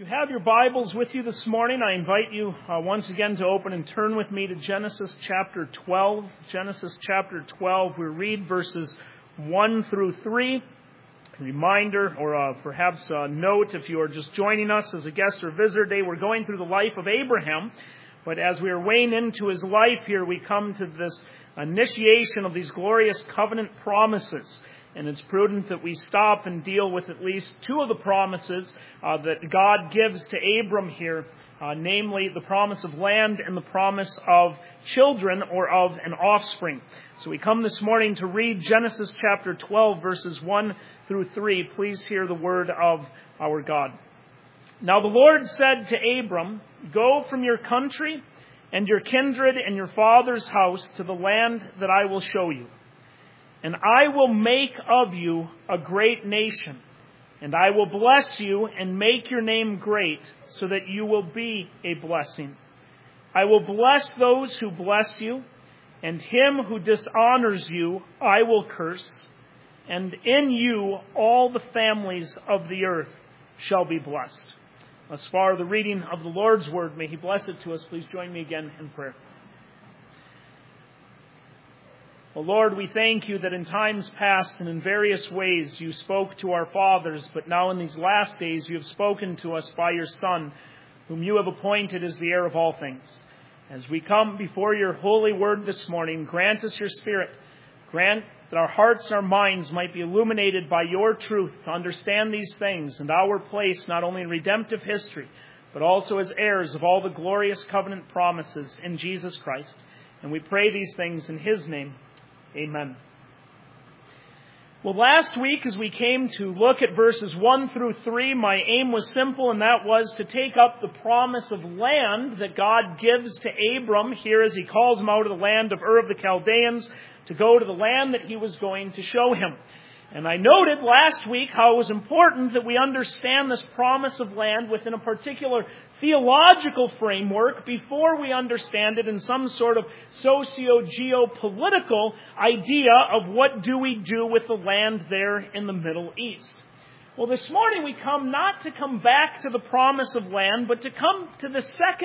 If you have your Bibles with you this morning, I invite you once again to open and turn with me to Genesis chapter 12. Genesis chapter 12, we read verses 1 through 3. A reminder, or perhaps a note, if you are just joining us as a guest or visitor today, we're going through the life of Abraham. But as we are weighing into his life here, we come to this initiation of these glorious covenant promises. And it's prudent that we stop and deal with at least two of the promises that God gives to Abram here, namely the promise of land and the promise of children or of an offspring. So we come this morning to read Genesis chapter 12, verses 1 through 3. Please hear the word of our God. Now the Lord said to Abram, "Go from your country and your kindred and your father's house to the land that I will show you. And I will make of you a great nation, and I will bless you and make your name great, so that you will be a blessing. I will bless those who bless you, and him who dishonors you I will curse, and in you all the families of the earth shall be blessed." Thus far, the reading of the Lord's word. May He bless it to us. Please join me again in prayer. Well, Lord, we thank you that in times past and in various ways you spoke to our fathers, but now in these last days you have spoken to us by your Son, whom you have appointed as the heir of all things. As we come before your holy word this morning, grant us your Spirit. Grant that our hearts, our minds might be illuminated by your truth to understand these things and our place not only in redemptive history, but also as heirs of all the glorious covenant promises in Jesus Christ. And we pray these things in His name. Amen. Well, last week as we came to look at verses 1 through 3, my aim was simple, and that was to take up the promise of land that God gives to Abram here as he calls him out of the land of Ur of the Chaldeans to go to the land that he was going to show him. And I noted last week how it was important that we understand this promise of land within a particular theological framework before we understand it in some sort of socio-geopolitical idea of what do we do with the land there in the Middle East. Well, this morning we come not to come back to the promise of land, but to come to the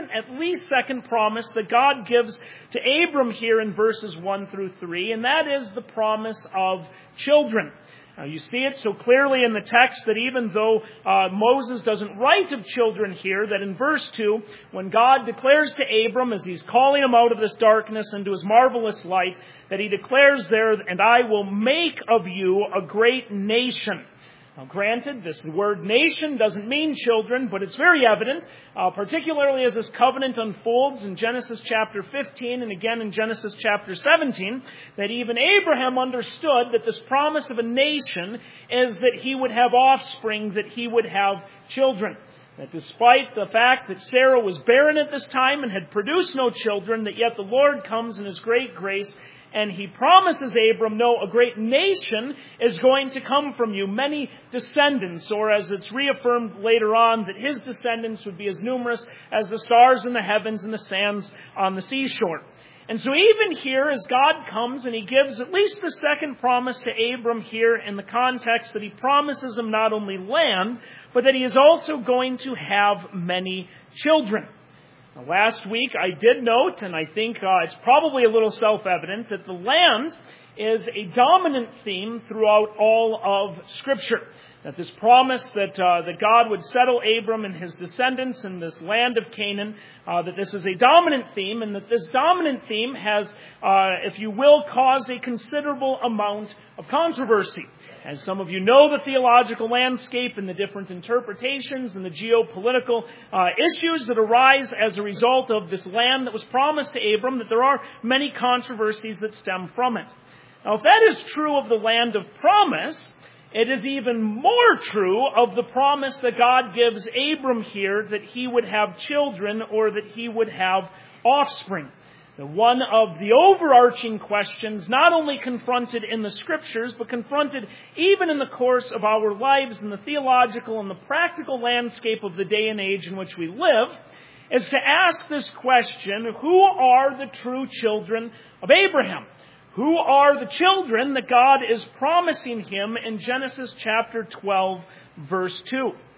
second promise that God gives to Abram here in verses 1 through 3, and that is the promise of children. Now, you see it so clearly in the text that even though Moses doesn't write of children here, that in verse 2, when God declares to Abram, as he's calling him out of this darkness into his marvelous light, that he declares there, "And I will make of you a great nation." Now, granted, this word nation doesn't mean children, but it's very evident, particularly as this covenant unfolds in Genesis chapter 15 and again in Genesis chapter 17, that even Abraham understood that this promise of a nation is that he would have offspring, that he would have children. That despite the fact that Sarah was barren at this time and had produced no children, that yet the Lord comes in His great grace and He promises Abram, no, a great nation is going to come from you, many descendants, or as it's reaffirmed later on, that his descendants would be as numerous as the stars in the heavens and the sands on the seashore. And so even here, as God comes and He gives at least the second promise to Abram here in the context that He promises him not only land, but that he is also going to have many children. Now, last week I did note, and I think it's probably a little self-evident, that the land is a dominant theme throughout all of Scripture. That this promise that God would settle Abram and his descendants in this land of Canaan, that this is a dominant theme, and that this dominant theme has, if you will, caused a considerable amount of controversy. As some of you know, the theological landscape and the different interpretations and the geopolitical issues that arise as a result of this land that was promised to Abram, that there are many controversies that stem from it. Now, if that is true of the land of promise, it is even more true of the promise that God gives Abram here that he would have children or that he would have offspring. One of the overarching questions, not only confronted in the Scriptures, but confronted even in the course of our lives in the theological and the practical landscape of the day and age in which we live, is to ask this question: who are the true children of Abraham? Who are the children that God is promising him in Genesis chapter 12, verse 2?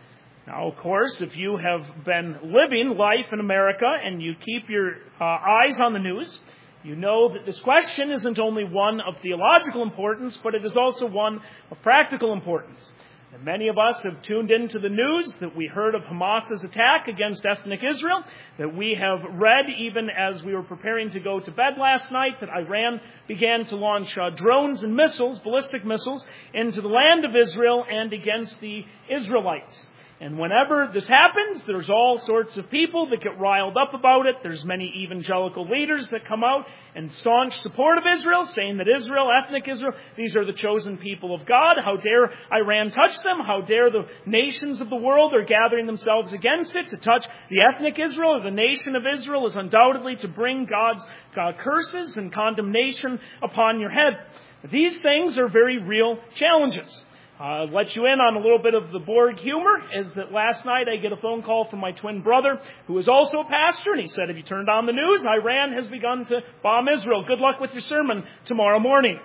Now, of course, if you have been living life in America and you keep your eyes on the news, you know that this question isn't only one of theological importance, but it is also one of practical importance. And many of us have tuned into the news that we heard of Hamas's attack against ethnic Israel, that we have read even as we were preparing to go to bed last night, that Iran began to launch drones and missiles, ballistic missiles, into the land of Israel and against the Israelites. And whenever this happens, there's all sorts of people that get riled up about it. There's many evangelical leaders that come out in staunch support of Israel, saying that Israel, ethnic Israel, these are the chosen people of God. How dare Iran touch them? How dare the nations of the world are gathering themselves against it? To touch the ethnic Israel or the nation of Israel is undoubtedly to bring God's curses and condemnation upon your head. These things are very real challenges. I'll let you in on a little bit of the Borg humor, is that last night I get a phone call from my twin brother, who is also a pastor, and he said, have you turned on the news? Iran has begun to bomb Israel. Good luck with your sermon tomorrow morning.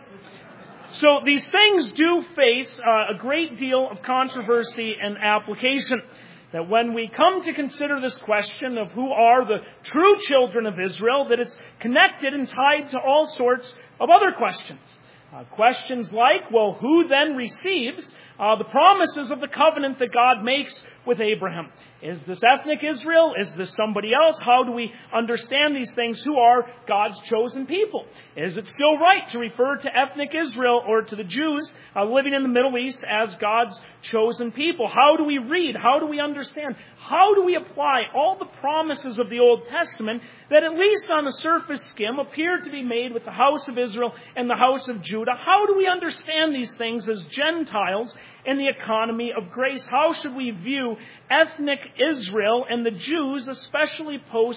So these things do face a great deal of controversy and application. That when we come to consider this question of who are the true children of Israel, that it's connected and tied to all sorts of other questions. Questions like, well, who then receives the promises of the covenant that God makes with Abraham? Is this ethnic Israel? Is this somebody else? How do we understand these things? Who are God's chosen people? Is it still right to refer to ethnic Israel or to the Jews living in the Middle East as God's chosen people? How do we read? How do we understand? How do we apply all the promises of the Old Testament that, at least on the surface skim, appear to be made with the house of Israel and the house of Judah? How do we understand these things as Gentiles in the economy of grace? How should we view ethnic Israel and the Jews, especially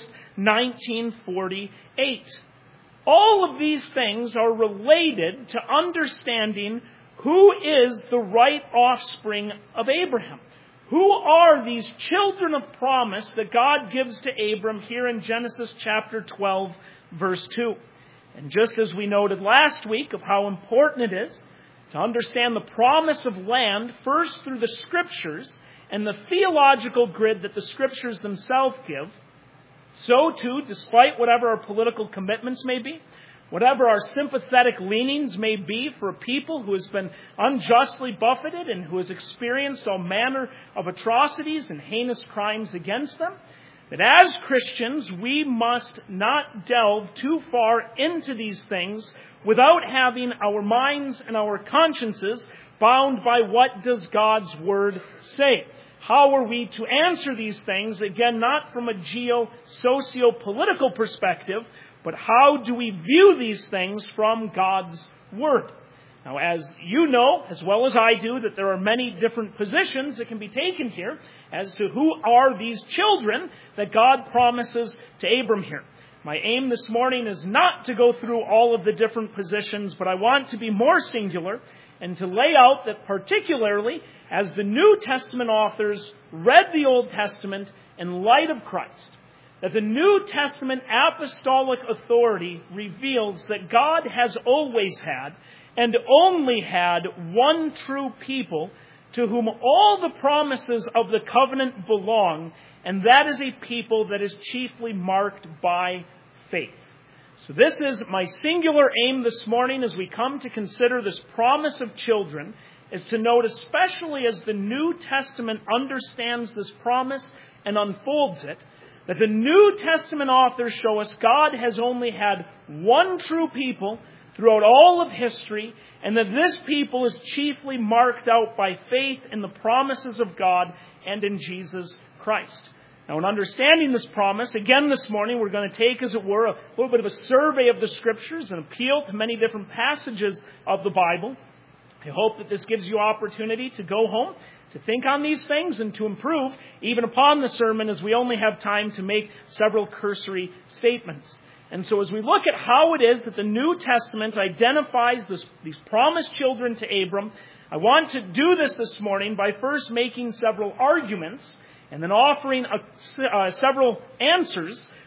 post-1948? All of these things are related to understanding who is the right offspring of Abraham. Who are these children of promise that God gives to Abram here in Genesis chapter 12, verse 2? And just as we noted last week of how important it is to understand the promise of land first through the Scriptures and the theological grid that the Scriptures themselves give, so too, despite whatever our political commitments may be, whatever our sympathetic leanings may be for a people who has been unjustly buffeted and who has experienced all manner of atrocities and heinous crimes against them, that as Christians we must not delve too far into these things without having our minds and our consciences bound by what does God's Word say. How are we to answer these things? Again, not from a socio-political perspective, but how do we view these things from God's Word? Now, as you know, as well as I do, that there are many different positions that can be taken here as to who are these children that God promises to Abram here. My aim this morning is not to go through all of the different positions, but I want to be more singular and to lay out that particularly as the New Testament authors read the Old Testament in light of Christ, that the New Testament apostolic authority reveals that God has always had and only had one true people to whom all the promises of the covenant belong, and that is a people that is chiefly marked by faith. So this is my singular aim this morning as we come to consider this promise of children, is to note, especially as the New Testament understands this promise and unfolds it, that the New Testament authors show us God has only had one true people throughout all of history, and that this people is chiefly marked out by faith in the promises of God and in Jesus Christ. Now, in understanding this promise, again this morning we're going to take, as it were, a little bit of a survey of the Scriptures and appeal to many different passages of the Bible. I hope that this gives you opportunity to go home, to think on these things, and to improve even upon the sermon, as we only have time to make several cursory statements. And so as we look at how it is that the New Testament identifies these promised children to Abram, I want to do this morning by first making several arguments and then offering several answers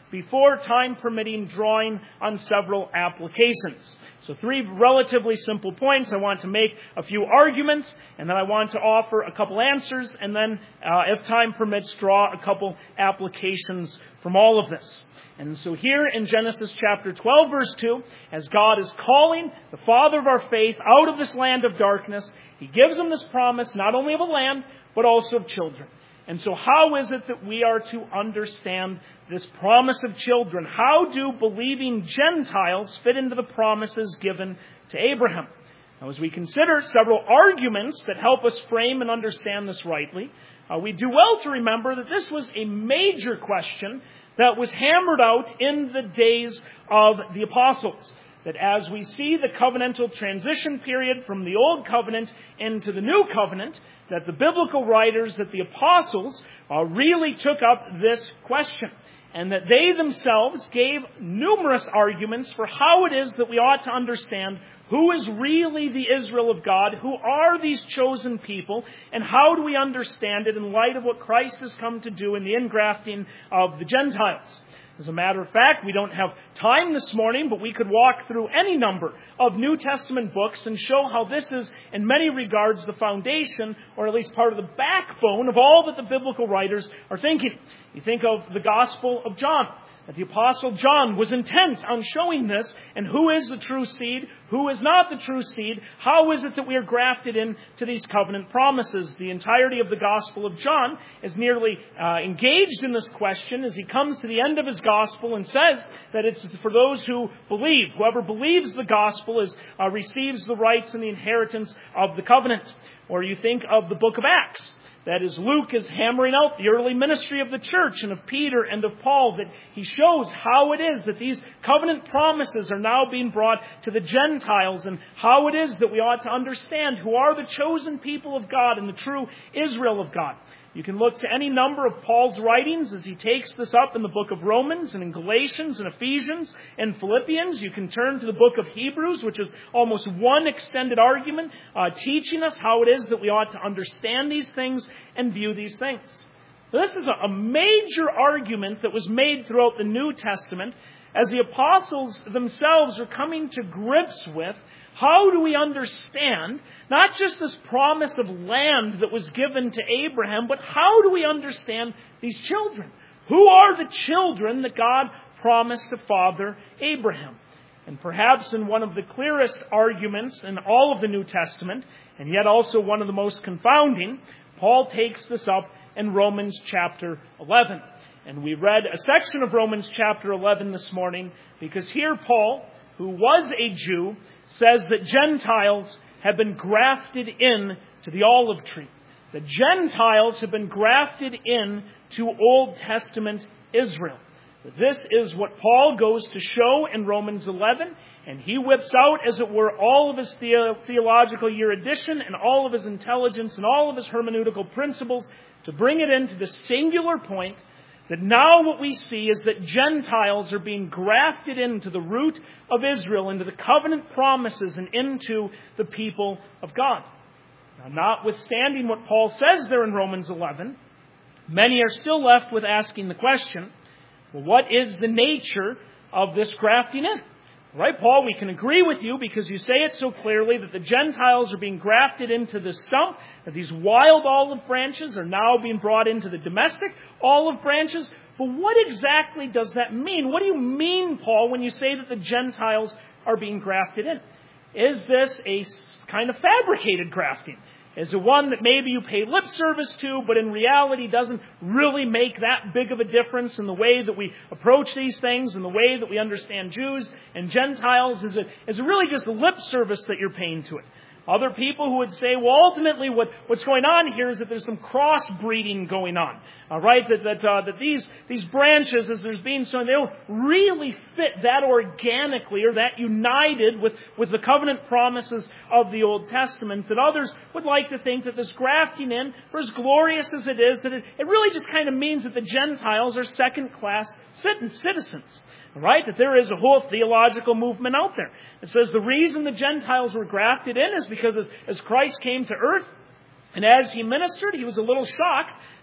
before, time permitting, drawing on several applications. So 3 relatively simple points. I want to make a few arguments, and then I want to offer a couple answers, and then, if time permits, draw a couple applications from all of this. And so here in Genesis chapter 12, verse 2, as God is calling the father of our faith out of this land of darkness, He gives him this promise not only of a land, but also of children. And so how is it that we are to understand this promise of children? How do believing Gentiles fit into the promises given to Abraham? Now, as we consider several arguments that help us frame and understand this rightly, we do well to remember that this was a major question that was hammered out in the days of the apostles. That as we see the covenantal transition period from the Old Covenant into the New Covenant, that the biblical writers, that the apostles, really took up this question. And that they themselves gave numerous arguments for how it is that we ought to understand who is really the Israel of God, who are these chosen people, and how do we understand it in light of what Christ has come to do in the ingrafting of the Gentiles. As a matter of fact, we don't have time this morning, but we could walk through any number of New Testament books and show how this is, in many regards, the foundation, or at least part of the backbone of all that the biblical writers are thinking. You think of the Gospel of John, that the Apostle John was intent on showing this, and who is the true seed, who is not the true seed, how is it that we are grafted into these covenant promises. The entirety of the Gospel of John is nearly engaged in this question as he comes to the end of his Gospel and says that it's for those who believe. Whoever believes the Gospel receives the rights and the inheritance of the covenant. Or you think of the book of Acts. That is, Luke is hammering out the early ministry of the church and of Peter and of Paul, that he shows how it is that these covenant promises are now being brought to the Gentiles, and how it is that we ought to understand who are the chosen people of God and the true Israel of God. You can look to any number of Paul's writings as he takes this up in the book of Romans and in Galatians and Ephesians and Philippians. You can turn to the book of Hebrews, which is almost one extended argument, teaching us how it is that we ought to understand these things and view these things. This is a major argument that was made throughout the New Testament as the apostles themselves are coming to grips with how do we understand not just this promise of land that was given to Abraham, but how do we understand these children? Who are the children that God promised to father Abraham? And perhaps in one of the clearest arguments in all of the New Testament, and yet also one of the most confounding, Paul takes this up in Romans chapter 11. And we read a section of Romans chapter 11 this morning because here Paul, who was a Jew, says that Gentiles have been grafted in to the olive tree. The Gentiles have been grafted in to Old Testament Israel. This is what Paul goes to show in Romans 11, and he whips out, as it were, all of his theological erudition and all of his intelligence and all of his hermeneutical principles to bring it into the singular point that now what we see is that Gentiles are being grafted into the root of Israel, into the covenant promises and into the people of God. Now, notwithstanding what Paul says there in Romans 11, many are still left with asking the question, well, what is the nature of this grafting in? Right, Paul, we can agree with you because you say it so clearly that the Gentiles are being grafted into the stump, that these wild olive branches are now being brought into the domestic olive branches. But what exactly does that mean? What do you mean, Paul, when you say that the Gentiles are being grafted in? Is this a kind of fabricated grafting? Is it one that maybe you pay lip service to, but in reality doesn't really make that big of a difference in the way that we approach these things and the way that we understand Jews and Gentiles? Is it really just lip service that you're paying to it? Other people who would say, well, ultimately what's going on here is that there's some crossbreeding going on. Right? That these branches, as there's being sown, they don't really fit that organically or that united with the covenant promises of the Old Testament. That others would like to think that this grafting in, for as glorious as it is, that it really just kind of means that the Gentiles are second-class citizens. Right? That there is a whole theological movement out there. It says the reason the Gentiles were grafted in is because as Christ came to earth and as he ministered, he was a little shocked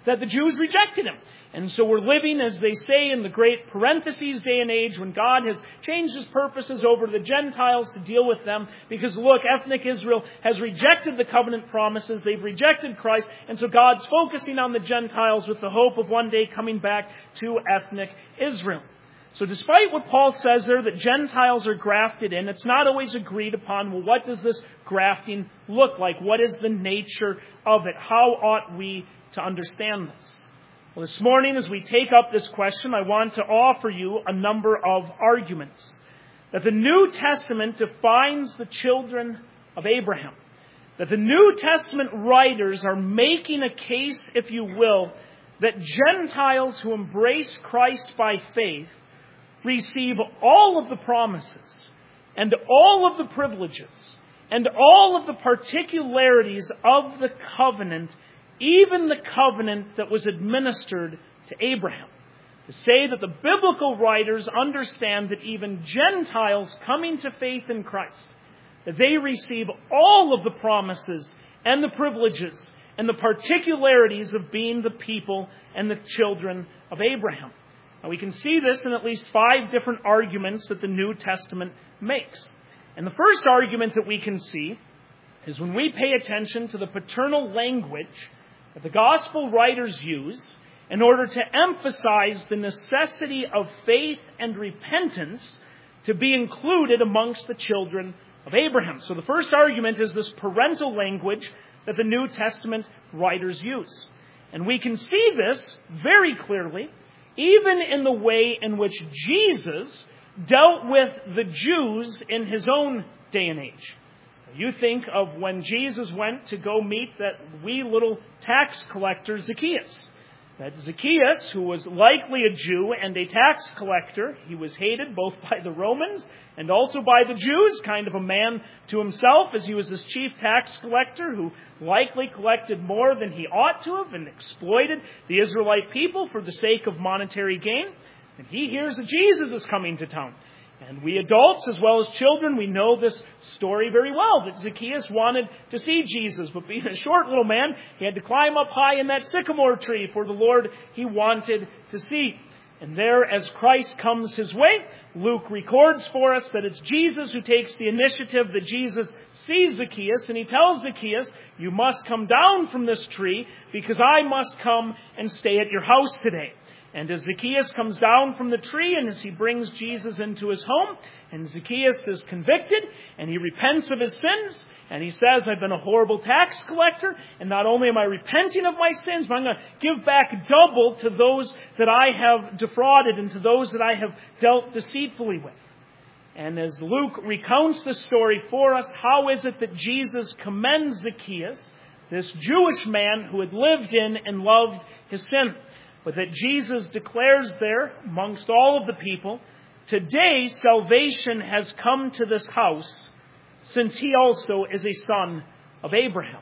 that the Jews rejected him. And so we're living, as they say, in the great parentheses day and age when God has changed his purposes over to the Gentiles to deal with them. Because look, ethnic Israel has rejected the covenant promises. They've rejected Christ. And so God's focusing on the Gentiles with the hope of one day coming back to ethnic Israel. So despite what Paul says there, that Gentiles are grafted in, it's not always agreed upon, well, what does this grafting look like? What is the nature of it? How ought we to understand this? Well, this morning, as we take up this question, I want to offer you a number of arguments. That the New Testament defines the children of Abraham. That the New Testament writers are making a case, if you will, that Gentiles who embrace Christ by faith receive all of the promises and all of the privileges and all of the particularities of the covenant, even the covenant that was administered to Abraham. To say that the biblical writers understand that even Gentiles coming to faith in Christ, that they receive all of the promises and the privileges and the particularities of being the people and the children of Abraham. Now we can see this in at least 5 different arguments that the New Testament makes. And the first argument that we can see is when we pay attention to the paternal language that the gospel writers use in order to emphasize the necessity of faith and repentance to be included amongst the children of Abraham. So the first argument is this parental language that the New Testament writers use. And we can see this very clearly even in the way in which Jesus dealt with the Jews in his own day and age. You think of when Jesus went to go meet that wee little tax collector, Zacchaeus. That Zacchaeus, who was likely a Jew and a tax collector, he was hated both by the Romans and also by the Jews, kind of a man to himself, as he was this chief tax collector who likely collected more than he ought to have and exploited the Israelite people for the sake of monetary gain. And he hears that Jesus is coming to town. And we adults, as well as children, we know this story very well, that Zacchaeus wanted to see Jesus. But being a short little man, he had to climb up high in that sycamore tree for the Lord he wanted to see. And there, as Christ comes his way, Luke records for us that it's Jesus who takes the initiative, that Jesus sees Zacchaeus, and he tells Zacchaeus, you must come down from this tree, because I must come and stay at your house today. And as Zacchaeus comes down from the tree and as he brings Jesus into his home, and Zacchaeus is convicted and he repents of his sins, and he says, I've been a horrible tax collector, and not only am I repenting of my sins, but I'm going to give back double to those that I have defrauded and to those that I have dealt deceitfully with. And as Luke recounts the story for us, how is it that Jesus commends Zacchaeus, this Jewish man who had lived in and loved his sin? But that Jesus declares there, amongst all of the people, today salvation has come to this house, since he also is a son of Abraham.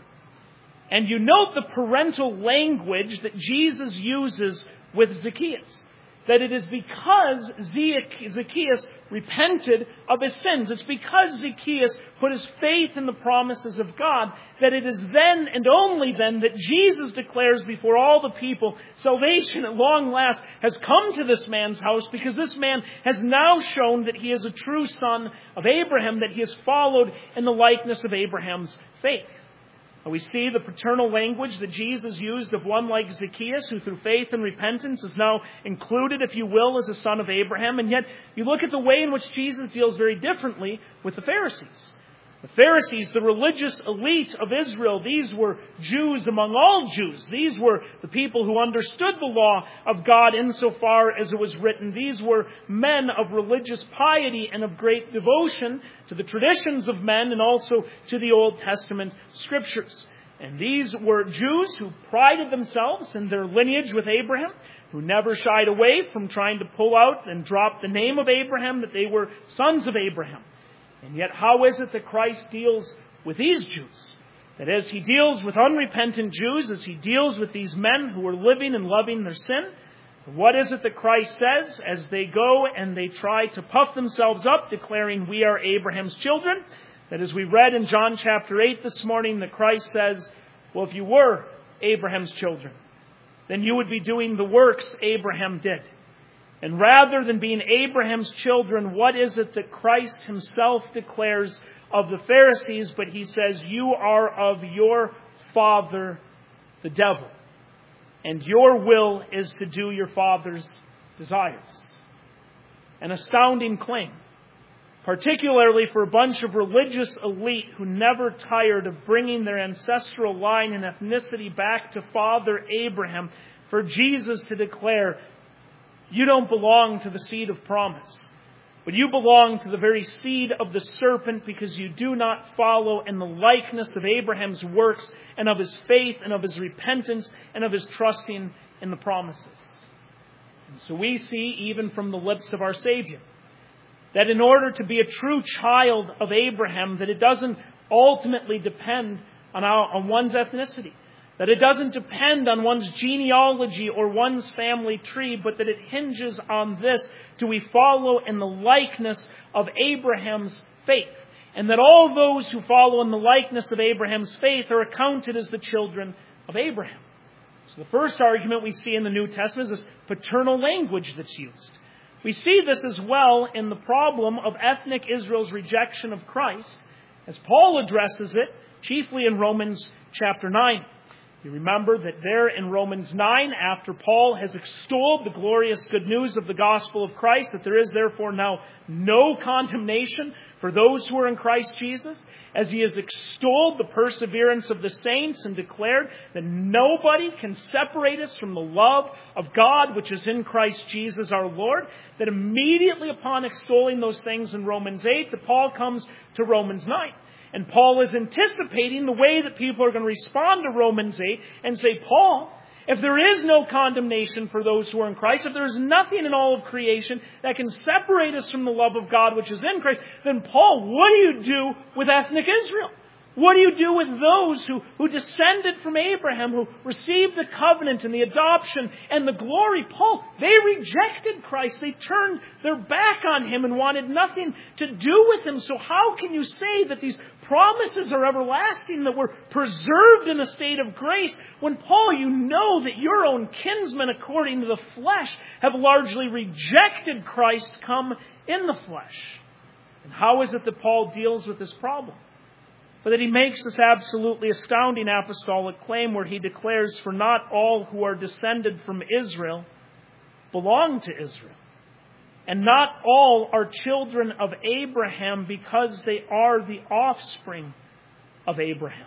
And you note the parental language that Jesus uses with Zacchaeus. That it is because Zacchaeus repented of his sins. It's because Zacchaeus put his faith in the promises of God that it is then and only then that Jesus declares before all the people, salvation at long last has come to this man's house, because this man has now shown that he is a true son of Abraham, that he has followed in the likeness of Abraham's faith. We see the paternal language that Jesus used of one like Zacchaeus, who through faith and repentance is now included, if you will, as a son of Abraham. And yet, you look at the way in which Jesus deals very differently with the Pharisees. The Pharisees, the religious elite of Israel, these were Jews among all Jews. These were the people who understood the law of God insofar as it was written. These were men of religious piety and of great devotion to the traditions of men and also to the Old Testament scriptures. And these were Jews who prided themselves in their lineage with Abraham, who never shied away from trying to pull out and drop the name of Abraham, that they were sons of Abraham. And yet, how is it that Christ deals with these Jews? That as he deals with unrepentant Jews, as he deals with these men who are living and loving their sin, what is it that Christ says as they go and they try to puff themselves up, declaring we are Abraham's children? That as we read in John chapter 8 this morning, that Christ says, well, if you were Abraham's children, then you would be doing the works Abraham did. And rather than being Abraham's children, what is it that Christ himself declares of the Pharisees? But he says, you are of your father, the devil, and your will is to do your father's desires. An astounding claim, particularly for a bunch of religious elite who never tired of bringing their ancestral line and ethnicity back to Father Abraham, for Jesus to declare, you don't belong to the seed of promise, but you belong to the very seed of the serpent, because you do not follow in the likeness of Abraham's works and of his faith and of his repentance and of his trusting in the promises. And so we see, even from the lips of our Savior, that in order to be a true child of Abraham, that it doesn't ultimately depend on one's ethnicity, that it doesn't depend on one's genealogy or one's family tree, but that it hinges on this: do we follow in the likeness of Abraham's faith? And that all those who follow in the likeness of Abraham's faith are accounted as the children of Abraham. So the first argument we see in the New Testament is this paternal language that's used. We see this as well in the problem of ethnic Israel's rejection of Christ, as Paul addresses it, chiefly in Romans chapter 9. You remember that there in Romans 9, after Paul has extolled the glorious good news of the gospel of Christ, that there is therefore now no condemnation for those who are in Christ Jesus, as he has extolled the perseverance of the saints and declared that nobody can separate us from the love of God which is in Christ Jesus our Lord, that immediately upon extolling those things in Romans 8, that Paul comes to Romans 9. And Paul is anticipating the way that people are going to respond to Romans 8 and say, Paul, if there is no condemnation for those who are in Christ, if there is nothing in all of creation that can separate us from the love of God which is in Christ, then Paul, what do you do with ethnic Israel? What do you do with those who descended from Abraham, who received the covenant and the adoption and the glory? Paul, they rejected Christ. They turned their back on him and wanted nothing to do with him. So how can you say that these promises are everlasting, that we're preserved in a state of grace, when, Paul, you know that your own kinsmen, according to the flesh, have largely rejected Christ come in the flesh? And how is it that Paul deals with this problem? But that he makes this absolutely astounding apostolic claim where he declares, for not all who are descended from Israel belong to Israel. And not all are children of Abraham because they are the offspring of Abraham.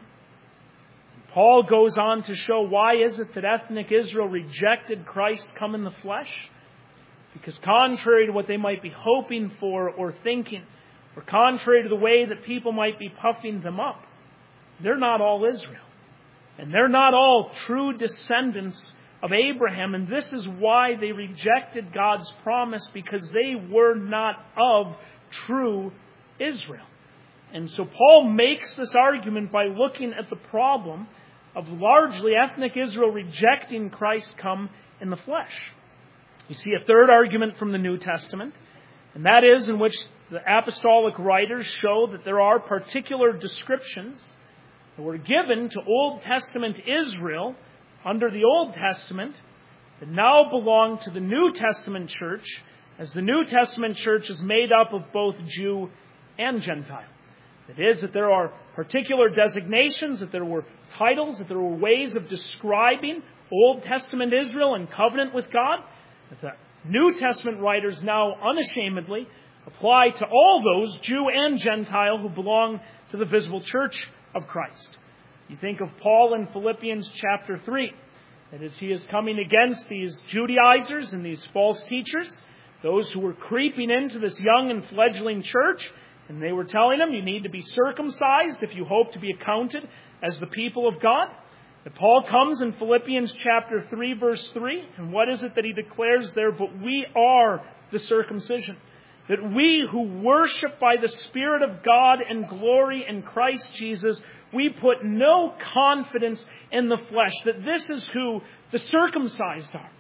And Paul goes on to show, why is it that ethnic Israel rejected Christ come in the flesh? Because contrary to what they might be hoping for or thinking, or contrary to the way that people might be puffing them up, they're not all Israel. And they're not all true descendants of Abraham. And this is why they rejected God's promise, because they were not of true Israel. And so Paul makes this argument by looking at the problem of largely ethnic Israel rejecting Christ come in the flesh. You see a third argument from the New Testament, and that is in which the apostolic writers show that there are particular descriptions that were given to Old Testament Israel under the Old Testament that now belong to the New Testament church, as the New Testament church is made up of both Jew and Gentile. That is, that there are particular designations, that there were titles, that there were ways of describing Old Testament Israel and covenant with God, that the New Testament writers now unashamedly apply to all those, Jew and Gentile, who belong to the visible church of Christ. You think of Paul in Philippians chapter 3, that as he is coming against these Judaizers and these false teachers, those who were creeping into this young and fledgling church, and they were telling him, you need to be circumcised if you hope to be accounted as the people of God. That Paul comes in Philippians chapter 3, verse 3, and what is it that he declares there? But we are the circumcision, that we who worship by the Spirit of God and glory in Christ Jesus, we put no confidence in the flesh, that this is who the circumcised are.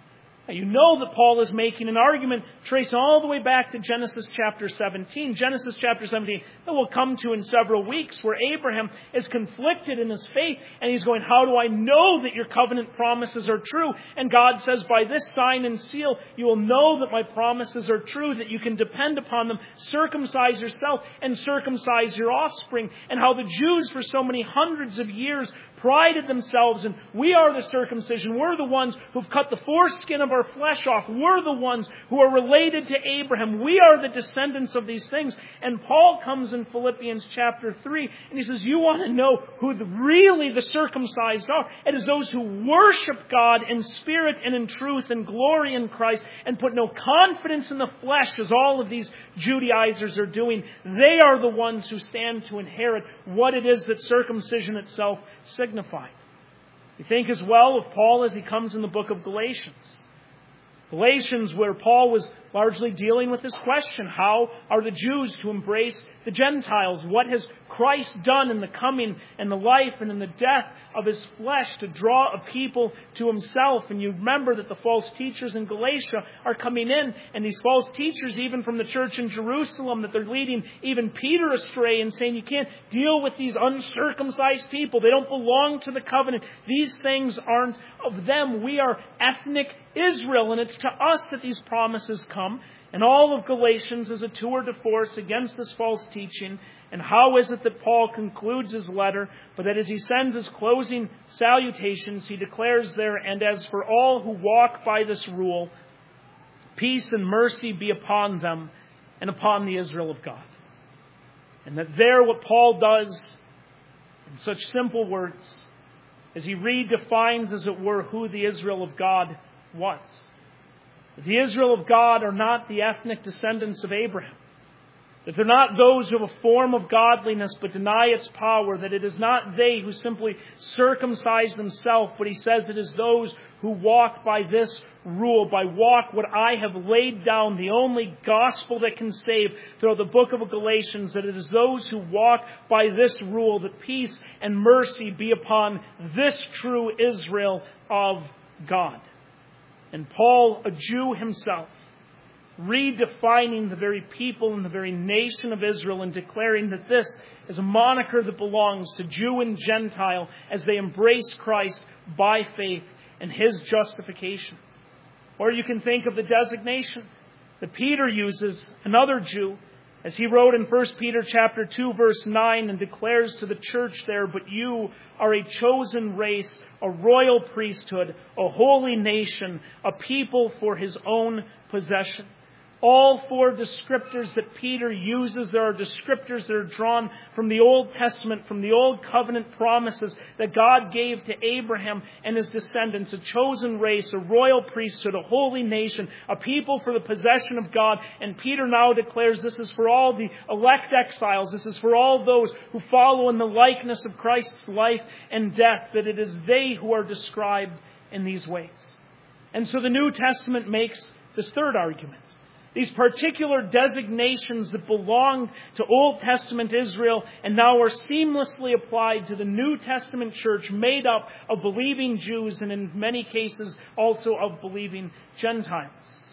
Now, you know that Paul is making an argument traced all the way back to Genesis chapter 17. Genesis chapter 17 that we'll come to in several weeks, where Abraham is conflicted in his faith, and he's going, how do I know that your covenant promises are true? And God says, by this sign and seal, you will know that my promises are true, that you can depend upon them. Circumcise yourself and circumcise your offspring. And how the Jews for so many hundreds of years prided themselves in, we are the circumcision. We're the ones who've cut the foreskin of our flesh off. We're the ones who are related to Abraham. We are the descendants of these things. And Paul comes in Philippians chapter 3 and he says, you want to know who really the circumcised are? It is those who worship God in spirit and in truth and glory in Christ and put no confidence in the flesh, as all of these Judaizers are doing. They are the ones who stand to inherit what it is that circumcision itself signified. You think as well of Paul as he comes in the book of Galatians. Galatians, where Paul was largely dealing with this question. How are the Jews to embrace the Gentiles? What has Christ done in the coming and the life and in the death of his flesh to draw a people to himself? And you remember that the false teachers in Galatia are coming in, and these false teachers, even from the church in Jerusalem, that they're leading even Peter astray and saying, you can't deal with these uncircumcised people. They don't belong to the covenant. These things aren't of them. We are ethnic Israel, and it's to us that these promises come. And all of Galatians is a tour de force against this false teaching. And how is it that Paul concludes his letter? But that as he sends his closing salutations, he declares there, and as for all who walk by this rule, peace and mercy be upon them and upon the Israel of God. And that there what Paul does in such simple words, as he redefines, as it were, who the Israel of God was. The Israel of God are not the ethnic descendants of Abraham. That they're not those who have a form of godliness but deny its power. That it is not they who simply circumcise themselves, but he says it is those who walk by this rule, by walk what I have laid down, the only gospel that can save, through the book of Galatians, that it is those who walk by this rule, that peace and mercy be upon this true Israel of God. And Paul, a Jew himself, redefining the very people and the very nation of Israel and declaring that this is a moniker that belongs to Jew and Gentile as they embrace Christ by faith and his justification. Or you can think of the designation that Peter uses, another Jew, as he wrote in 1 Peter chapter 2, verse 9, and declares to the church there, but you are a chosen race, a royal priesthood, a holy nation, a people for his own possession. All four descriptors that Peter uses, there are descriptors that are drawn from the Old Testament, from the Old Covenant promises that God gave to Abraham and his descendants, a chosen race, a royal priesthood, a holy nation, a people for the possession of God. And Peter now declares this is for all the elect exiles, this is for all those who follow in the likeness of Christ's life and death, that it is they who are described in these ways. And so the New Testament makes this third argument. These particular designations that belonged to Old Testament Israel and now are seamlessly applied to the New Testament church made up of believing Jews and in many cases also of believing Gentiles.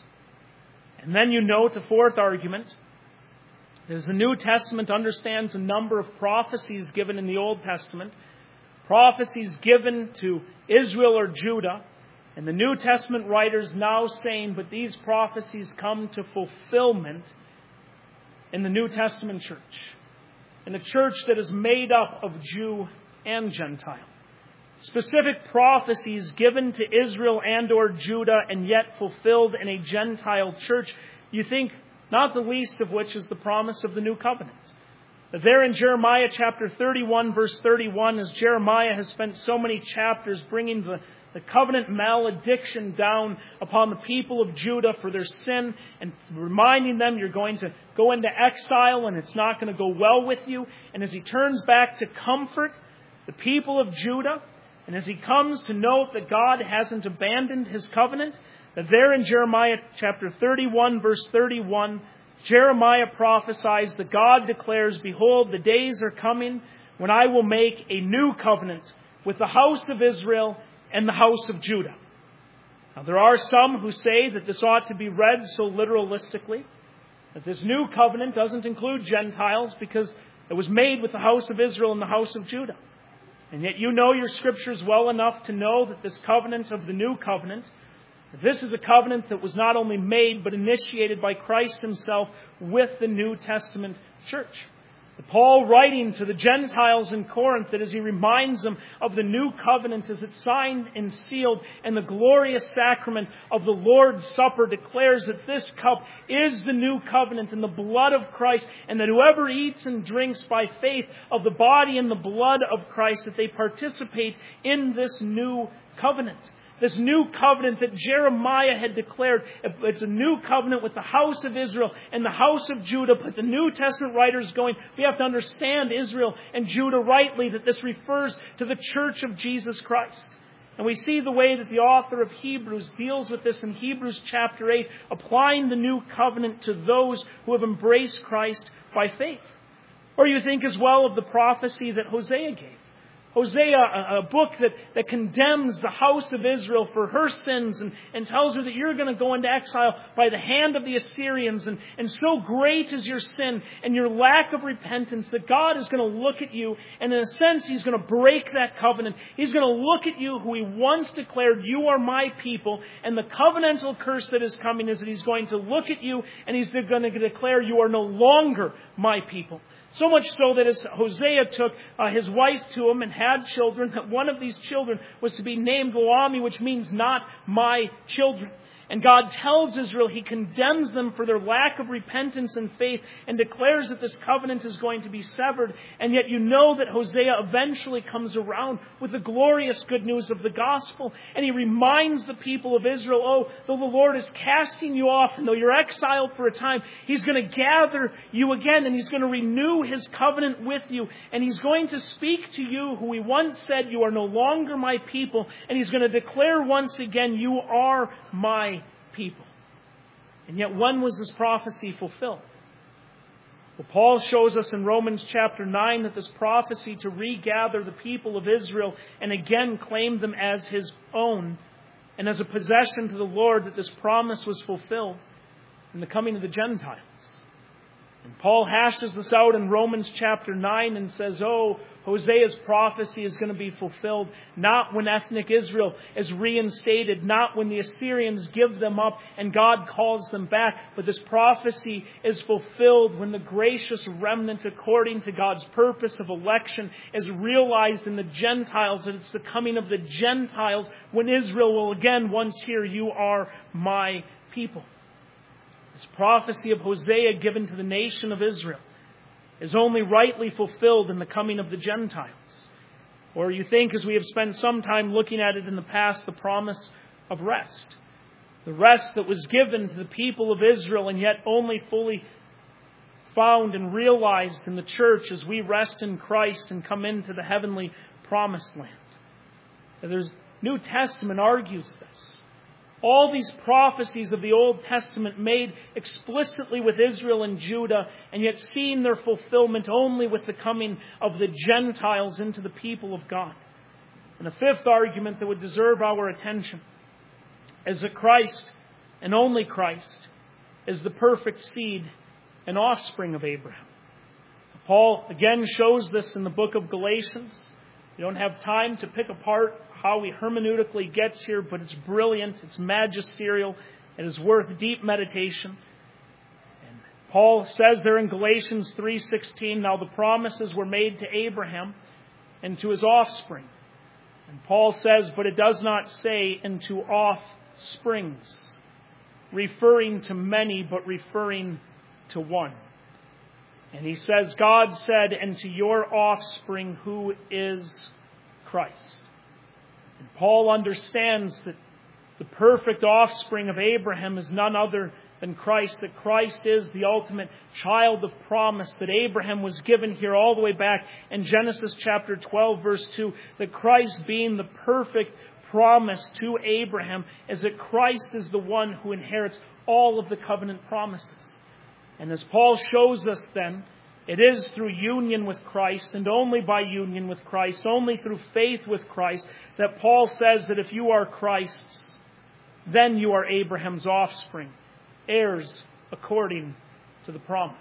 And then you note a fourth argument. As the New Testament understands a number of prophecies given in the Old Testament, prophecies given to Israel or Judah, and the New Testament writers now saying, but these prophecies come to fulfillment in the New Testament church. In a church that is made up of Jew and Gentile. Specific prophecies given to Israel and or Judah and yet fulfilled in a Gentile church. You think not the least of which is the promise of the New Covenant. There in Jeremiah chapter 31 verse 31, as Jeremiah has spent so many chapters bringing the covenant malediction down upon the people of Judah for their sin and reminding them you're going to go into exile and it's not going to go well with you. And as he turns back to comfort the people of Judah, and as he comes to note that God hasn't abandoned his covenant, that there in Jeremiah chapter 31 verse 31, Jeremiah prophesies that God declares, behold, the days are coming when I will make a new covenant with the house of Israel and the house of Judah. Now, there are some who say that this ought to be read so literalistically, that this new covenant doesn't include Gentiles because it was made with the house of Israel and the house of Judah. And yet you know your Scriptures well enough to know that this covenant of the new covenant, that this is a covenant that was not only made but initiated by Christ Himself with the New Testament church. Paul writing to the Gentiles in Corinth, that as he reminds them of the new covenant as it's signed and sealed, and the glorious sacrament of the Lord's Supper declares that this cup is the new covenant in the blood of Christ, and that whoever eats and drinks by faith of the body and the blood of Christ, that they participate in this new covenant. This new covenant that Jeremiah had declared, it's a new covenant with the house of Israel and the house of Judah. But the New Testament writers going, we have to understand Israel and Judah rightly, that this refers to the church of Jesus Christ. And we see the way that the author of Hebrews deals with this in Hebrews chapter 8, applying the new covenant to those who have embraced Christ by faith. Or you think as well of the prophecy that Hosea gave. Hosea, a book that condemns the house of Israel for her sins and tells her that you're going to go into exile by the hand of the Assyrians. And so great is your sin and your lack of repentance that God is going to look at you. And in a sense, He's going to break that covenant. He's going to look at you who He once declared, you are my people. And the covenantal curse that is coming is that He's going to look at you and He's going to declare you are no longer my people. So much so that as Hosea took his wife to him and had children, that one of these children was to be named Lo-Ammi, which means not my children. And God tells Israel He condemns them for their lack of repentance and faith and declares that this covenant is going to be severed. And yet you know that Hosea eventually comes around with the glorious good news of the gospel. And he reminds the people of Israel, oh, though the Lord is casting you off and though you're exiled for a time, He's going to gather you again and He's going to renew His covenant with you. And He's going to speak to you who He once said, you are no longer my people. And He's going to declare once again, you are my people. And yet when was this prophecy fulfilled? Well, Paul shows us in Romans chapter 9 that this prophecy to regather the people of Israel and again claim them as His own and as a possession to the Lord, that this promise was fulfilled in the coming of the Gentiles. And Paul hashes this out in Romans chapter 9 and says, oh, Hosea's prophecy is going to be fulfilled not when ethnic Israel is reinstated, not when the Assyrians give them up and God calls them back, but this prophecy is fulfilled when the gracious remnant, according to God's purpose of election, is realized in the Gentiles, and it's the coming of the Gentiles when Israel will again once hear, you are my people. This prophecy of Hosea given to the nation of Israel is only rightly fulfilled in the coming of the Gentiles. Or you think, as we have spent some time looking at it in the past, the promise of rest. The rest that was given to the people of Israel and yet only fully found and realized in the church as we rest in Christ and come into the heavenly promised land. The New Testament argues this. All these prophecies of the Old Testament made explicitly with Israel and Judah, and yet seeing their fulfillment only with the coming of the Gentiles into the people of God. And the fifth argument that would deserve our attention is that Christ, and only Christ, is the perfect seed and offspring of Abraham. Paul again shows this in the book of Galatians. We don't have time to pick apart how he hermeneutically gets here, but it's brilliant, it's magisterial, it is worth deep meditation. And Paul says there in Galatians 3:16, now the promises were made to Abraham and to his offspring. And Paul says, but it does not say into offsprings, referring to many, but referring to one. And he says, God said, and to your offspring, who is Christ. And Paul understands that the perfect offspring of Abraham is none other than Christ, that Christ is the ultimate child of promise, that Abraham was given here all the way back in Genesis chapter 12, verse 2, that Christ being the perfect promise to Abraham is that Christ is the one who inherits all of the covenant promises. And as Paul shows us then, it is through union with Christ and only by union with Christ, only through faith with Christ, that Paul says that if you are Christ's, then you are Abraham's offspring, heirs according to the promise.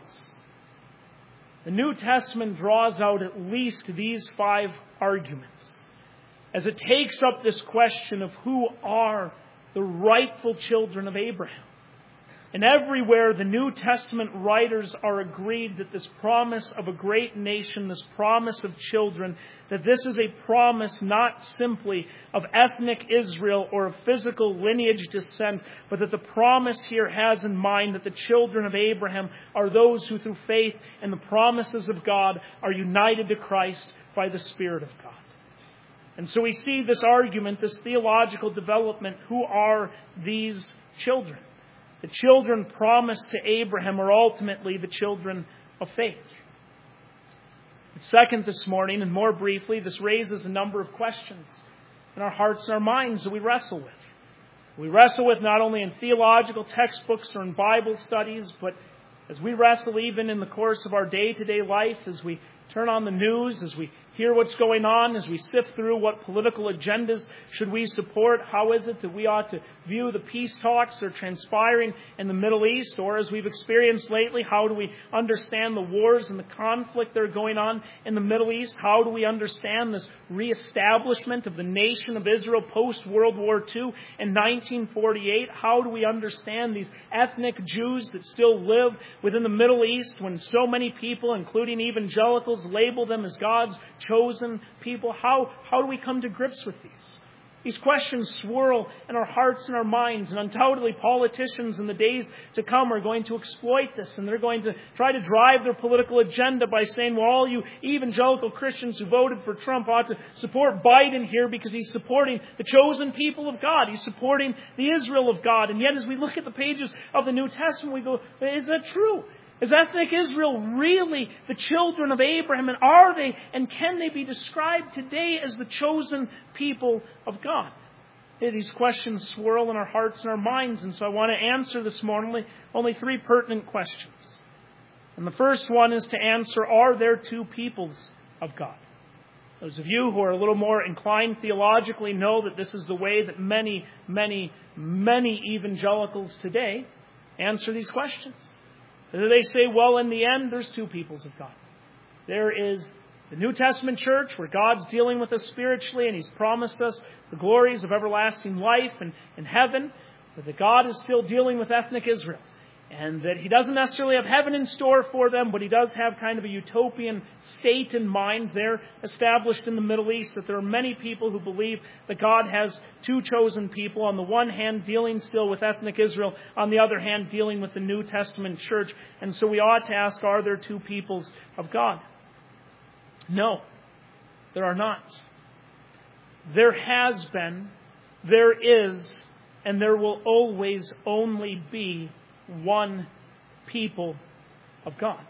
The New Testament draws out at least these 5 arguments as it takes up this question of who are the rightful children of Abraham. And everywhere the New Testament writers are agreed that this promise of a great nation, this promise of children, that this is a promise not simply of ethnic Israel or of physical lineage descent, but that the promise here has in mind that the children of Abraham are those who through faith in the promises of God are united to Christ by the Spirit of God. And so we see this argument, this theological development. Who are these children? The children promised to Abraham are ultimately the children of faith. Second, this morning, and more briefly, this raises a number of questions in our hearts and our minds that we wrestle with. We wrestle with not only in theological textbooks or in Bible studies, but as we wrestle even in the course of our day-to-day life, as we turn on the news, as we hear what's going on, as we sift through what political agendas should we support. How is it that we ought to view the peace talks that are transpiring in the Middle East? Or as we've experienced lately, how do we understand the wars and the conflict that are going on in the Middle East? How do we understand this reestablishment of the nation of Israel post-World War II in 1948? How do we understand these ethnic Jews that still live within the Middle East when so many people, including evangelicals, label them as God's chosen people? How do we come to grips with these? These questions swirl in our hearts and our minds, and undoubtedly politicians in the days to come are going to exploit this, and they're going to try to drive their political agenda by saying, well, all you evangelical Christians who voted for Trump ought to support Biden here because he's supporting the chosen people of God. He's supporting the Israel of God. And yet as we look at the pages of the New Testament, we go, is that true? Is ethnic Israel really the children of Abraham? And are they and can they be described today as the chosen people of God? These questions swirl in our hearts and our minds. And so I want to answer this morning only 3 pertinent questions. And the first one is to answer, are there 2 peoples of God? Those of you who are a little more inclined theologically know that this is the way that many evangelicals today answer these questions. They say, well, in the end, there's 2 peoples of God. There is the New Testament church where God's dealing with us spiritually and He's promised us the glories of everlasting life and heaven, but that God is still dealing with ethnic Israel. And that He doesn't necessarily have heaven in store for them, but He does have kind of a utopian state in mind there established in the Middle East, that there are many people who believe that God has 2 chosen people, on the one hand dealing still with ethnic Israel, on the other hand dealing with the New Testament church. And so we ought to ask, are there 2 peoples of God? No, there are not. There has been, there is, and there will always only be one people of God.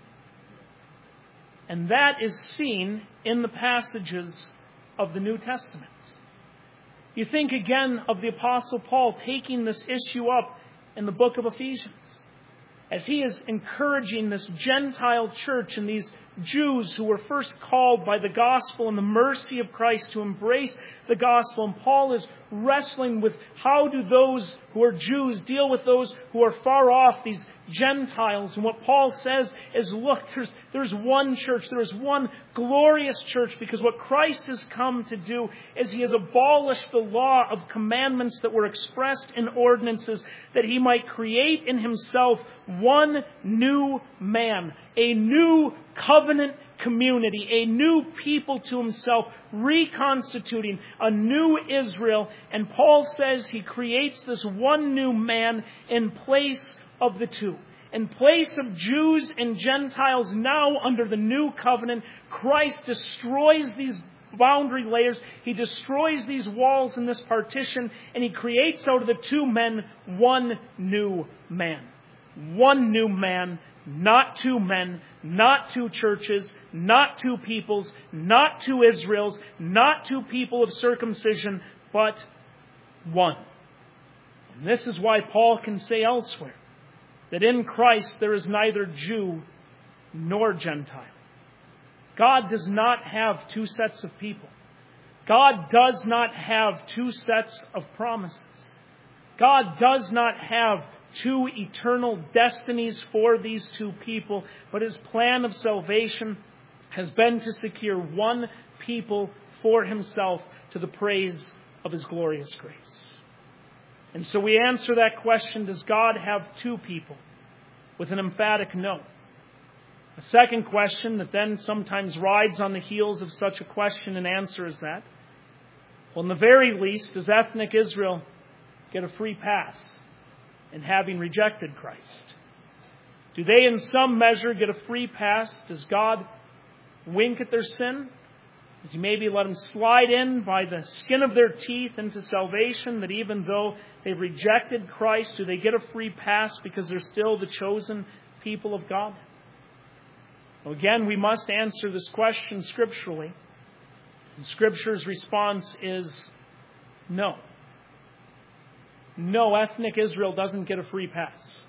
And that is seen in the passages of the New Testament. You think again of the Apostle Paul taking this issue up in the book of Ephesians, as he is encouraging this Gentile church and these Jews who were first called by the gospel and the mercy of Christ to embrace the gospel. And Paul is wrestling with how do those who are Jews deal with those who are far off, these Gentiles. And what Paul says is, look, there's one church. There is one glorious church, because what Christ has come to do is He has abolished the law of commandments that were expressed in ordinances, that He might create in Himself one new man, a new covenant community, a new people to Himself, reconstituting a new Israel. And Paul says He creates this one new man in place of the 2. In place of Jews and Gentiles now under the new covenant, Christ destroys these boundary layers. He destroys these walls and this partition, and He creates out of the 2 men one new man. One new man, not 2 men, not 2 churches, not 2 peoples, not 2 Israels, not 2 people of circumcision, but one. And this is why Paul can say elsewhere that in Christ there is neither Jew nor Gentile. God does not have 2 sets of people. God does not have 2 sets of promises. God does not have two eternal destinies for these two people, but His plan of salvation has been to secure one people for Himself to the praise of His glorious grace. And so we answer that question, does God have two people? With an emphatic no. A second question that then sometimes rides on the heels of such a question and answer is that, well, in the very least, does ethnic Israel get a free pass in having rejected Christ? Do they in some measure get a free pass? Does God wink at their sin? Does He maybe let them slide in by the skin of their teeth into salvation, that even though they've rejected Christ, do they get a free pass because they're still the chosen people of God? Well, again, we must answer this question scripturally. And Scripture's response is no. No, ethnic Israel doesn't get a free pass.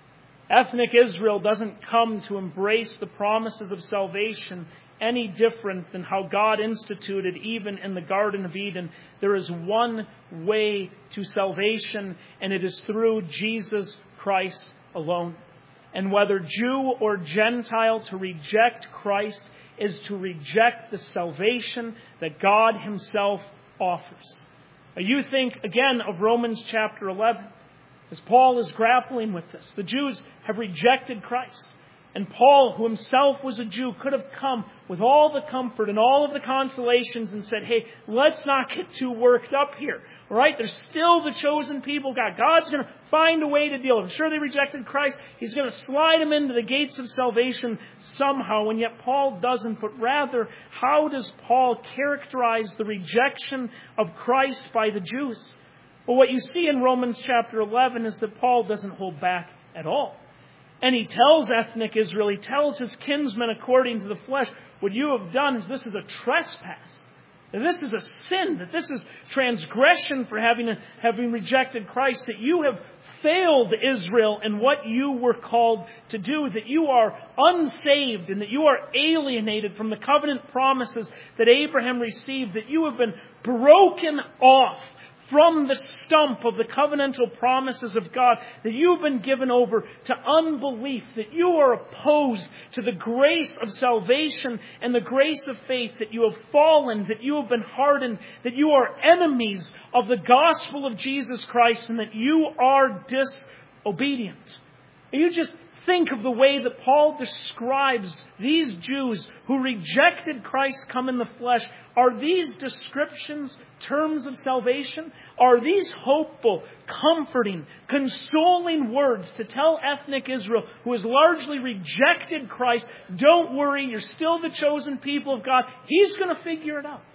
Ethnic Israel doesn't come to embrace the promises of salvation any different than how God instituted even in the Garden of Eden. There is one way to salvation, and it is through Jesus Christ alone. And whether Jew or Gentile, to reject Christ is to reject the salvation that God Himself offers. Now you think again of Romans chapter 11, as Paul is grappling with this. The Jews have rejected Christ. And Paul, who himself was a Jew, could have come with all the comfort and all of the consolations and said, hey, let's not get too worked up here. All right? They're still the chosen people of God. God's going to find a way to deal with them. Sure, they rejected Christ. He's going to slide them into the gates of salvation somehow. And yet Paul doesn't. But rather, how does Paul characterize the rejection of Christ by the Jews? Well, what you see in Romans chapter 11 is that Paul doesn't hold back at all. And he tells ethnic Israel, he tells his kinsmen according to the flesh, what you have done is this is a trespass. That this is a sin. That this is transgression for having rejected Christ. That you have failed Israel in what you were called to do. That you are unsaved and that you are alienated from the covenant promises that Abraham received. That you have been broken off from the stump of the covenantal promises of God, that you've been given over to unbelief, that you are opposed to the grace of salvation and the grace of faith, that you have fallen, that you have been hardened, that you are enemies of the gospel of Jesus Christ, and that you are disobedient. And you just think of the way that Paul describes these Jews who rejected Christ come in the flesh. Are these descriptions terms of salvation? Are these hopeful, comforting, consoling words to tell ethnic Israel, who has largely rejected Christ, don't worry, you're still the chosen people of God. He's going to figure it out.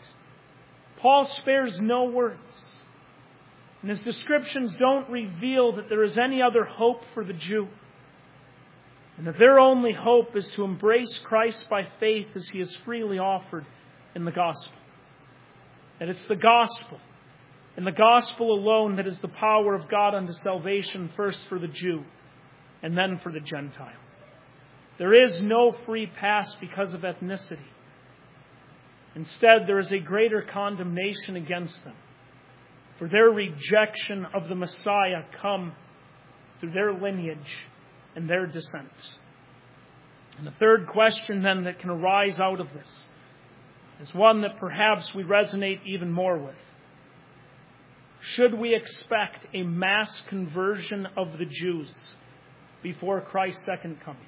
Paul spares no words. And his descriptions don't reveal that there is any other hope for the Jew. And that their only hope is to embrace Christ by faith as He is freely offered in the gospel. That it's the gospel, and the gospel alone, that is the power of God unto salvation, first for the Jew and then for the Gentile. There is no free pass because of ethnicity. Instead, there is a greater condemnation against them, for their rejection of the Messiah come through their lineage and their descent. And the third question then that can arise out of this is one that perhaps we resonate even more with. Should we expect a mass conversion of the Jews before Christ's second coming?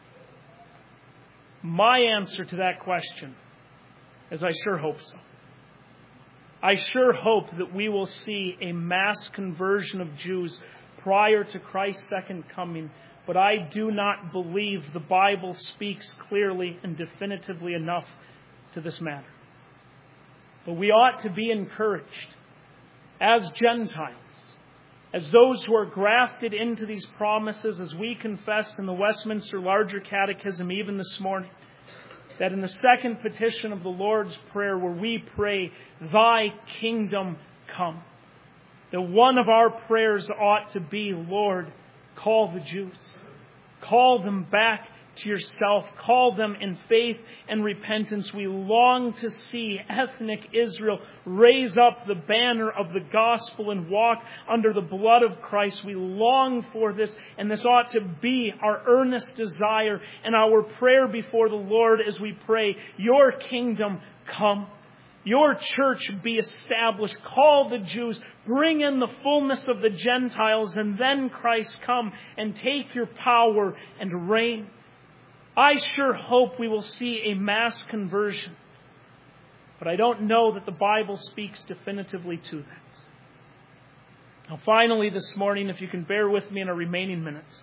My answer to that question is I sure hope so. I sure hope that we will see a mass conversion of Jews prior to Christ's second coming. But I do not believe the Bible speaks clearly and definitively enough to this matter. But we ought to be encouraged as Gentiles, as those who are grafted into these promises, as we confessed in the Westminster Larger Catechism even this morning, that in the second petition of the Lord's Prayer, where we pray, Thy kingdom come, that one of our prayers ought to be, Lord, call the Jews. Call them back to yourself. Call them in faith and repentance. We long to see ethnic Israel raise up the banner of the gospel and walk under the blood of Christ. We long for this, and this ought to be our earnest desire and our prayer before the Lord as we pray, your kingdom come. Your church be established. Call the Jews. Bring in the fullness of the Gentiles, and then Christ come and take your power and reign. I sure hope we will see a mass conversion. But I don't know that the Bible speaks definitively to that. Now finally this morning, if you can bear with me in our remaining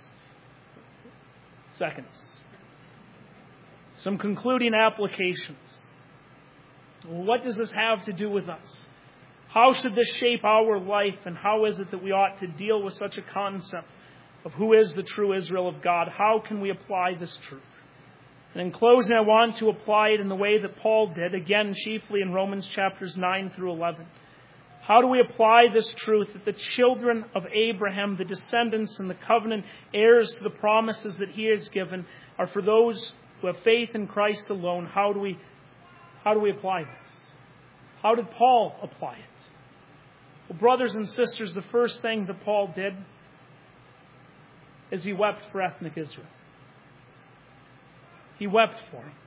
seconds. Some concluding applications. What does this have to do with us? How should this shape our life, and how is it that we ought to deal with such a concept of who is the true Israel of God? How can we apply this truth? And in closing, I want to apply it in the way that Paul did, again, chiefly in Romans chapters 9 through 11. How do we apply this truth that the children of Abraham, the descendants and the covenant heirs to the promises that he has given, are for those who have faith in Christ alone? How do we apply this? How did Paul apply it? Well, brothers and sisters, the first thing that Paul did is he wept for ethnic Israel. He wept for him.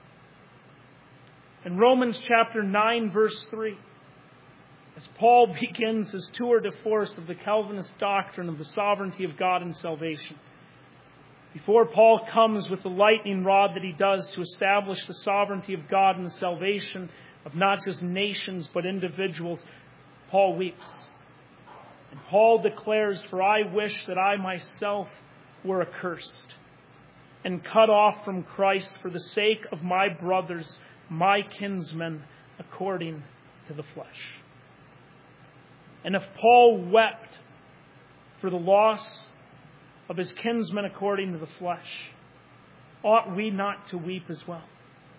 In Romans chapter 9, verse 3, as Paul begins his tour de force of the Calvinist doctrine of the sovereignty of God and salvation, before Paul comes with the lightning rod that he does to establish the sovereignty of God and the salvation of not just nations but individuals, Paul weeps. And Paul declares, "For I wish that I myself were accursed and cut off from Christ for the sake of my brothers, my kinsmen, according to the flesh." And if Paul wept for the loss of his kinsmen according to the flesh, ought we not to weep as well?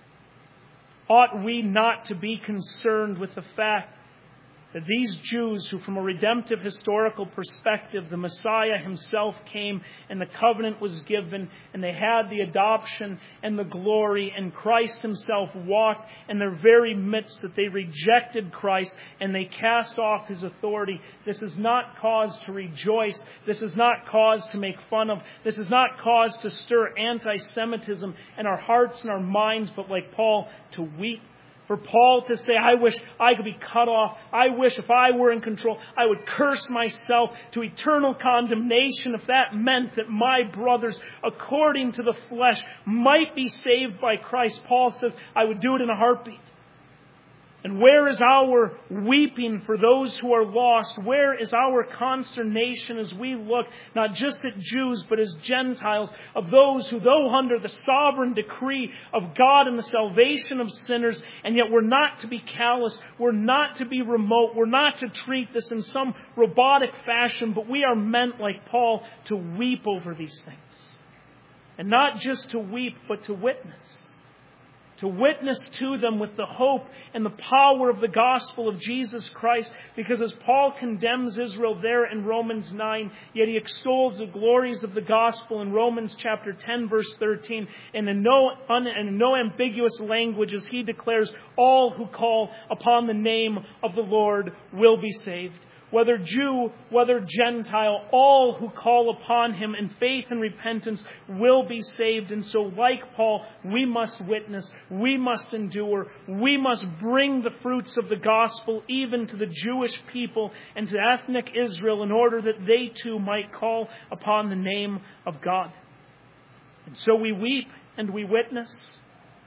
Ought we not to be concerned with the fact that these Jews, who from a redemptive historical perspective, the Messiah himself came and the covenant was given and they had the adoption and the glory, and Christ himself walked in their very midst, that they rejected Christ and they cast off his authority. This is not cause to rejoice. This is not cause to make fun of. This is not cause to stir anti-Semitism in our hearts and our minds, but like Paul, to weep. For Paul to say, "I wish I could be cut off. I wish if I were in control, I would curse myself to eternal condemnation if that meant that my brothers, according to the flesh, might be saved by Christ." Paul says, "I would do it in a heartbeat." And where is our weeping for those who are lost? Where is our consternation as we look not just at Jews but as Gentiles, of those who, though under the sovereign decree of God and the salvation of sinners, and yet we're not to be callous, we're not to be remote, we're not to treat this in some robotic fashion, but we are meant, like Paul, to weep over these things. And not just to weep, but to witness. To witness to them with the hope and the power of the gospel of Jesus Christ. Because as Paul condemns Israel there in Romans 9, yet he extols the glories of the gospel in Romans chapter 10, verse 13. And in no ambiguous language, as he declares, all who call upon the name of the Lord will be saved. Whether Jew, whether Gentile, all who call upon him in faith and repentance will be saved. And so, like Paul, we must witness, we must endure, we must bring the fruits of the gospel even to the Jewish people and to ethnic Israel, in order that they too might call upon the name of God. And so we weep and we witness.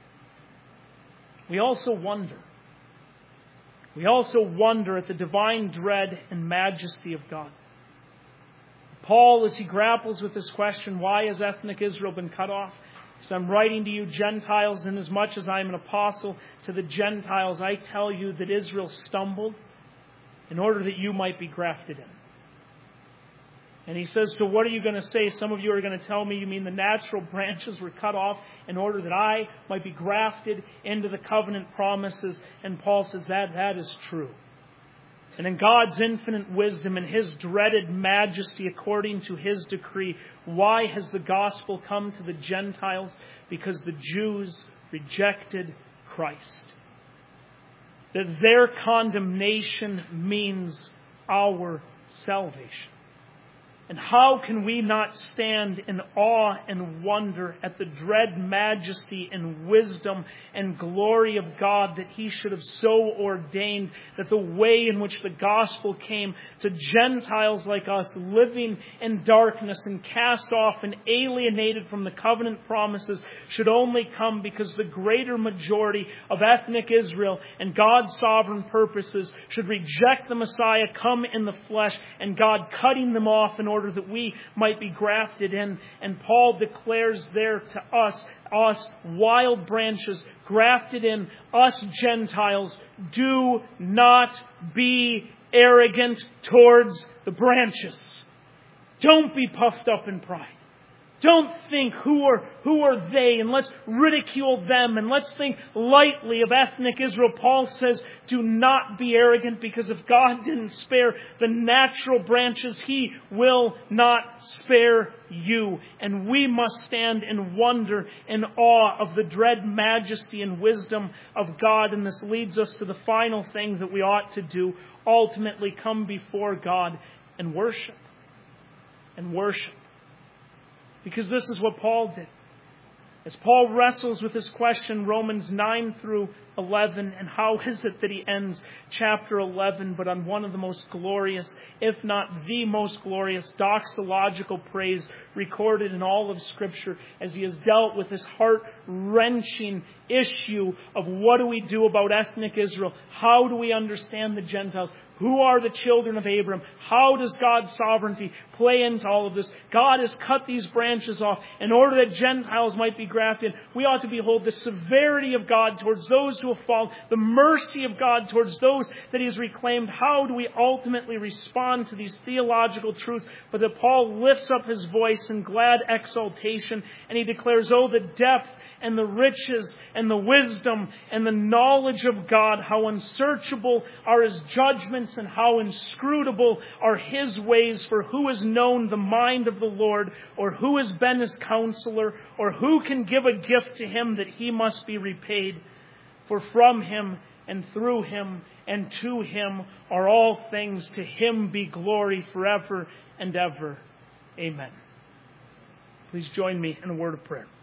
We also wonder. We also wonder at the divine dread and majesty of God. Paul, as he grapples with this question, why has ethnic Israel been cut off? He says, "I'm writing to you Gentiles, inasmuch as I am an apostle to the Gentiles, I tell you that Israel stumbled in order that you might be grafted in." And he says, "So what are you going to say? Some of you are going to tell me you mean the natural branches were cut off in order that I might be grafted into the covenant promises." And Paul says that is true. And in God's infinite wisdom and His dreaded majesty according to His decree, why has the gospel come to the Gentiles? Because the Jews rejected Christ. That their condemnation means our salvation. And how can we not stand in awe and wonder at the dread majesty and wisdom and glory of God, that He should have so ordained that the way in which the gospel came to Gentiles like us, living in darkness and cast off and alienated from the covenant promises, should only come because the greater majority of ethnic Israel and God's sovereign purposes should reject the Messiah come in the flesh, and God cutting them off in order that we might be grafted in. And Paul declares there to us wild branches grafted in, us Gentiles, do not be arrogant towards the branches. Don't be puffed up in pride. Don't think who are they, and let's ridicule them, and let's think lightly of ethnic Israel. Paul says, do not be arrogant, because if God didn't spare the natural branches, He will not spare you. And we must stand in wonder and awe of the dread majesty and wisdom of God. And this leads us to the final thing that we ought to do: ultimately come before God and worship. And worship. Because this is what Paul did. As Paul wrestles with this question, Romans 9 through 11, and how is it that he ends chapter 11, but on one of the most glorious, if not the most glorious, doxological praise recorded in all of Scripture, as he has dealt with this heart-wrenching issue of what do we do about ethnic Israel? How do we understand the Gentiles? Who are the children of Abraham? How does God's sovereignty play into all of this? God has cut these branches off in order that Gentiles might be grafted. We ought to behold the severity of God towards those who have fallen, the mercy of God towards those that He has reclaimed. How do we ultimately respond to these theological truths? But that Paul lifts up his voice in glad exultation, and he declares, oh, the depth and the riches and the wisdom and the knowledge of God, how unsearchable are His judgments and how inscrutable are His ways. For who has known the mind of the Lord, or who has been His counselor, or who can give a gift to Him that He must be repaid? For from Him and through Him and to Him are all things. To Him be glory forever and ever. Amen. Please join me in a word of prayer.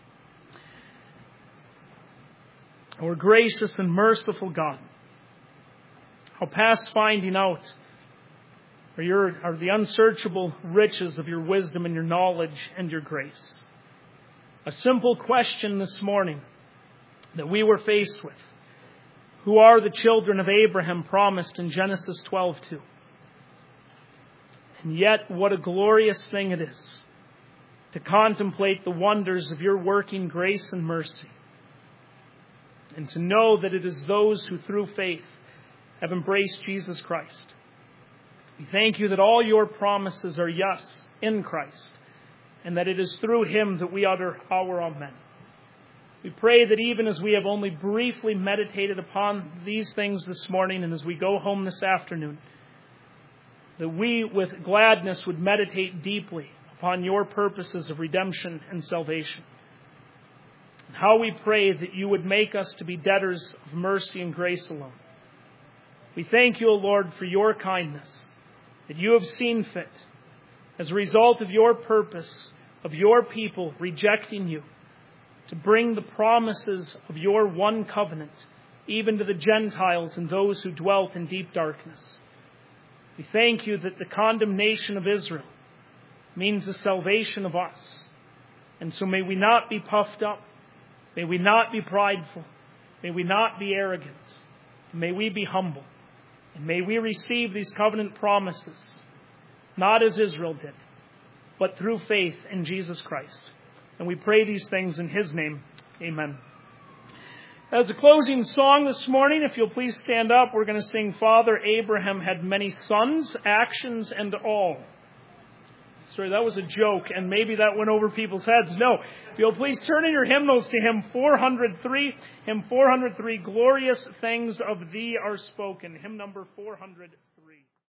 Our gracious and merciful God, how past finding out are the unsearchable riches of Your wisdom and Your knowledge and Your grace. A simple question this morning that we were faced with: who are the children of Abraham promised in Genesis 12:2? And yet, what a glorious thing it is to contemplate the wonders of Your working grace and mercy, and to know that it is those who through faith have embraced Jesus Christ. We thank You that all Your promises are yes in Christ, and that it is through Him that we utter our amen. We pray that even as we have only briefly meditated upon these things this morning, and as we go home this afternoon, that we with gladness would meditate deeply upon Your purposes of redemption and salvation. How we pray that You would make us to be debtors of mercy and grace alone. We thank You, O Lord, for Your kindness, that You have seen fit, as a result of Your purpose of Your people rejecting You, to bring the promises of Your one covenant even to the Gentiles and those who dwelt in deep darkness. We thank You that the condemnation of Israel means the salvation of us. And so may we not be puffed up. May we not be prideful. May we not be arrogant. May we be humble. And may we receive these covenant promises, not as Israel did, but through faith in Jesus Christ. And we pray these things in His name. Amen. As a closing song this morning, if you'll please stand up, we're going to sing Father Abraham Had Many Sons, Actions and All. Sorry, that was a joke, and maybe that went over people's heads. No. If you'll please turn in your hymnals to hymn 403. Hymn 403, Glorious Things of Thee Are Spoken. Hymn number 403.